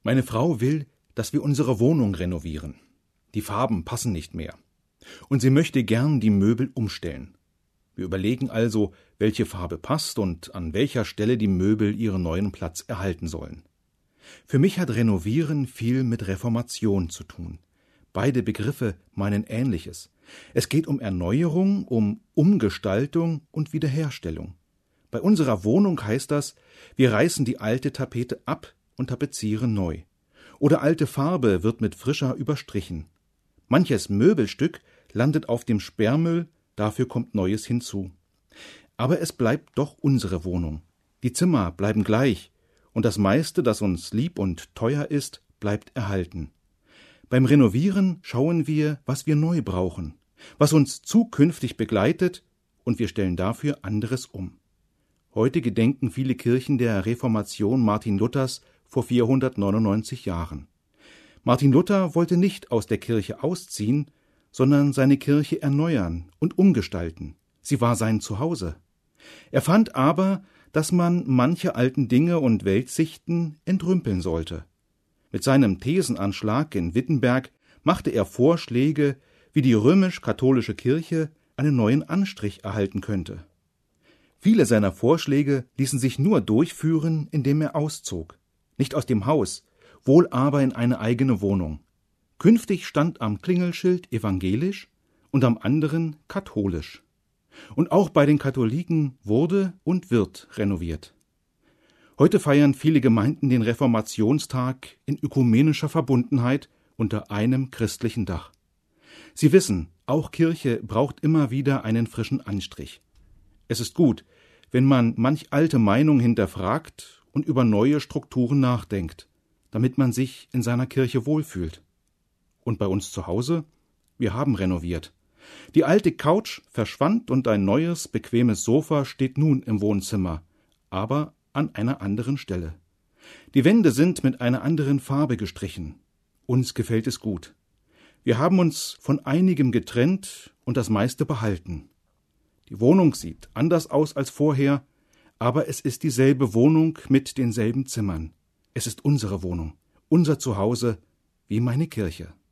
Meine Frau will, dass wir unsere Wohnung renovieren. Die Farben passen nicht mehr. Und sie möchte gern die Möbel umstellen. Wir überlegen also, welche Farbe passt und an welcher Stelle die Möbel ihren neuen Platz erhalten sollen. Für mich hat Renovieren viel mit Reformation zu tun. Beide Begriffe meinen Ähnliches. Es geht um Erneuerung, um Umgestaltung und Wiederherstellung. Bei unserer Wohnung heißt das, wir reißen die alte Tapete ab und tapezieren neu. Oder alte Farbe wird mit frischer überstrichen. Manches Möbelstück landet auf dem Sperrmüll, dafür kommt Neues hinzu. Aber es bleibt doch unsere Wohnung. Die Zimmer bleiben gleich und das meiste, das uns lieb und teuer ist, bleibt erhalten. Beim Renovieren schauen wir, was wir neu brauchen, was uns zukünftig begleitet, und wir stellen dafür anderes um. Heute gedenken viele Kirchen der Reformation Martin Luthers vor 499 Jahren. Martin Luther wollte nicht aus der Kirche ausziehen, sondern seine Kirche erneuern und umgestalten. Sie war sein Zuhause. Er fand aber, dass man manche alten Dinge und Weltsichten entrümpeln sollte. Mit seinem Thesenanschlag in Wittenberg machte er Vorschläge, wie die römisch-katholische Kirche einen neuen Anstrich erhalten könnte. Viele seiner Vorschläge ließen sich nur durchführen, indem er auszog. Nicht aus dem Haus, wohl aber in eine eigene Wohnung. Künftig stand am Klingelschild evangelisch und am anderen katholisch. Und auch bei den Katholiken wurde und wird renoviert. Heute feiern viele Gemeinden den Reformationstag in ökumenischer Verbundenheit unter einem christlichen Dach. Sie wissen, auch Kirche braucht immer wieder einen frischen Anstrich. Es ist gut, wenn man manch alte Meinung hinterfragt und über neue Strukturen nachdenkt, damit man sich in seiner Kirche wohlfühlt. Und bei uns zu Hause? Wir haben renoviert. Die alte Couch verschwand und ein neues, bequemes Sofa steht nun im Wohnzimmer, aber an einer anderen Stelle. Die Wände sind mit einer anderen Farbe gestrichen. Uns gefällt es gut. Wir haben uns von einigem getrennt und das meiste behalten. Die Wohnung sieht anders aus als vorher, aber es ist dieselbe Wohnung mit denselben Zimmern. Es ist unsere Wohnung, unser Zuhause, wie meine Kirche.